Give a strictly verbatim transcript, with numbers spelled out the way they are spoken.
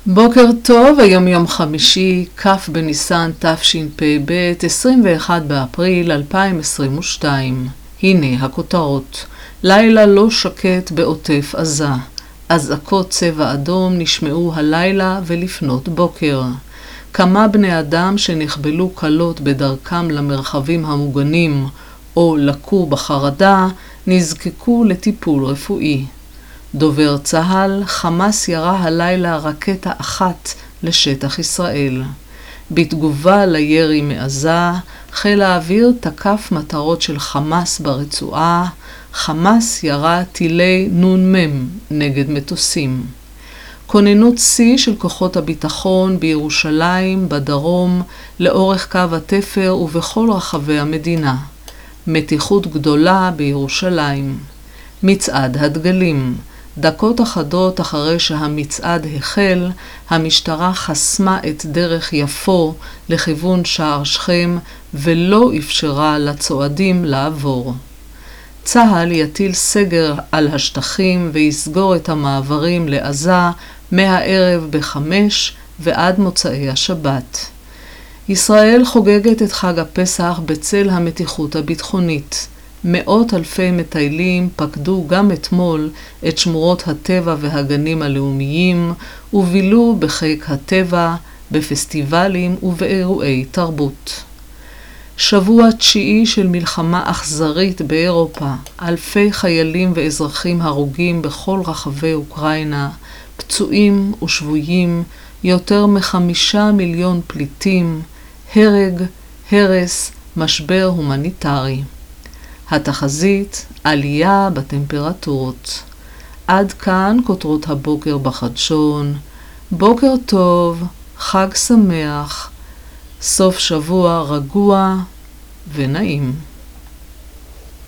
בוקר טוב, היום יום חמישי, כ' בניסן תשפ"ב, עשרים ואחד באפריל אלפיים עשרים ושתיים. הנה הכותרות. לילה לא שקט בעוטף עזה. אזעקות צבע אדום נשמעו הלילה ולפנות בוקר. כמה בני אדם שנחבלו קלות בדרכם למרחבים המוגנים או לקו בחרדה נזקקו לטיפול רפואי. דובר צה"ל, חמאס ירה הלילה רקטה אחת לשטח ישראל. בתגובה לירי מעזה, חיל האוויר תקף מטרות של חמאס ברצועה. חמאס ירה טילי נ"מ נגד מטוסים. כוננות שיא של כוחות הביטחון בירושלים, בדרום, לאורך קו התפר ובכל רחבי המדינה. מתיחות גדולה בירושלים. מצעד הדגלים. דקות אחדות אחרי שהמצעד החל, המשטרה חסמה את דרך יפו לכיוון שער שכם ולא אפשרה לצועדים לעבור. צה"ל יטיל סגר על השטחים ויסגור את המעברים לעזה מהערב בחמש ועד מוצאי השבת. ישראל חוגגת את חג הפסח בצל המתיחות הביטחונית. מאות אלפי מטיילים פקדו גם אתמול את שמורות הטבע והגנים הלאומיים ובילו בחיק הטבע, בפסטיבלים ובאירועי תרבות. שבוע תשיעי של מלחמה אכזרית באירופה, אלפי חיילים ואזרחים הרוגים בכל רחבי אוקראינה, פצועים ושבויים, יותר מחמישה מיליון פליטים, הרג, הרס, משבר הומניטרי. התחזית, עלייה בטמפרטורות. עד כאן כותרות הבוקר בחדשון. בוקר טוב, חג שמח, סוף שבוע רגוע ונעים.